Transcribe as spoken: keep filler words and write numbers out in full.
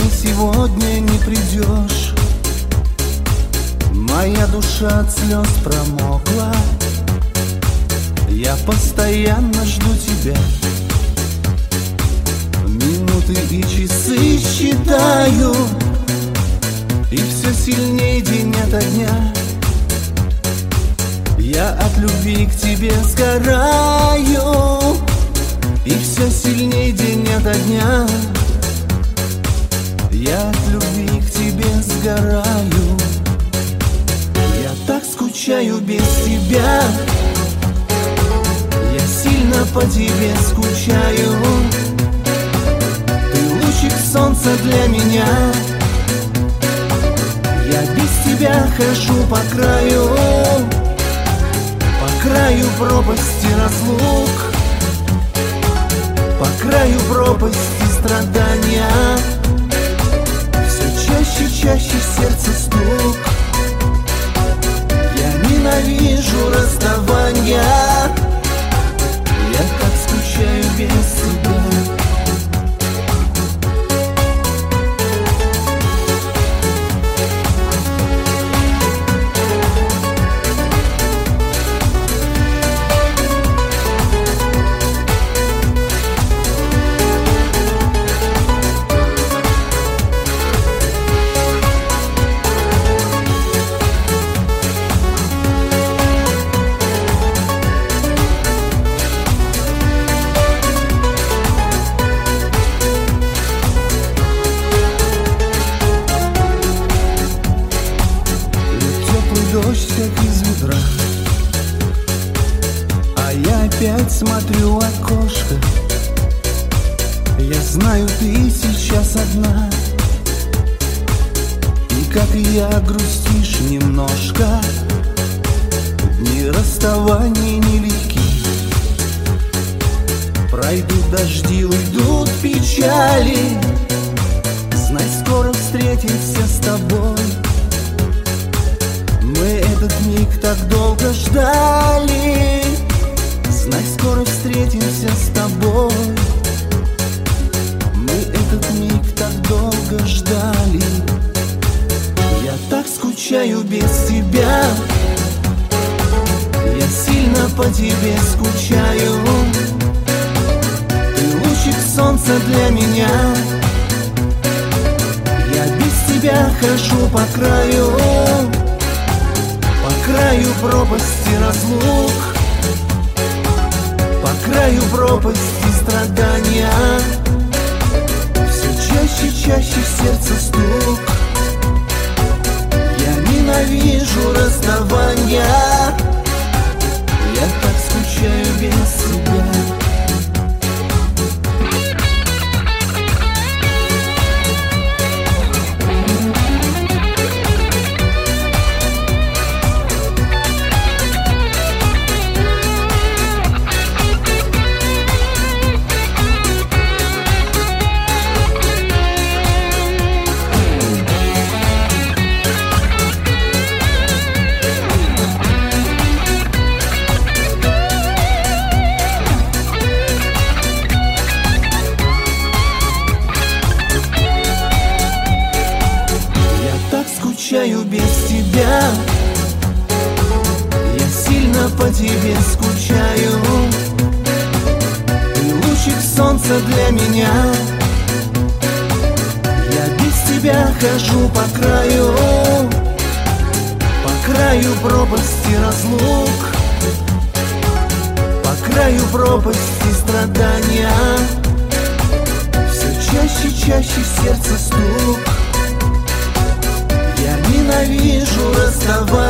сегодня не придешь. Моя душа от слез промокла. Я постоянно жду тебя. Минуты и часы считаю, и все сильнее день ото дня. Я от любви к тебе сгораю, и все сильнее день ото дня. Я от любви к тебе сгораю. Я так скучаю без тебя. Я сильно по тебе скучаю. Ты лучик солнца для меня. Я без тебя хожу по краю, по краю пропасти разлук, по краю пропасти страдания. Все чаще, чаще сердце стук. Я ненавижу расставания. Я так скучаю без тебя. Дождь как из ведра, а я опять смотрю в окошко. Я знаю, ты сейчас одна, и как и я грустишь немножко. Дни расставания нелегки. Пройдут дожди, уйдут печали. Знай, скоро встретимся с тобой. Мы этот миг так долго ждали. Знай, скоро встретимся с тобой. Мы этот миг так долго ждали. Я так скучаю без тебя. Я сильно по тебе скучаю. Ты лучик солнца для меня. Я без тебя хожу по краю, по краю пропасти разлук, по краю пропасти страдания. Все чаще, чаще в сердце стук. Я ненавижу расставания. Я так скучаю без тебя. Скучаю без тебя. Я сильно по тебе скучаю. Ты лучик солнца для меня. Я без тебя хожу по краю, по краю пропасти разлук, по краю пропасти страдания. Все чаще, чаще в сердце стук. Я ненавижу расставания.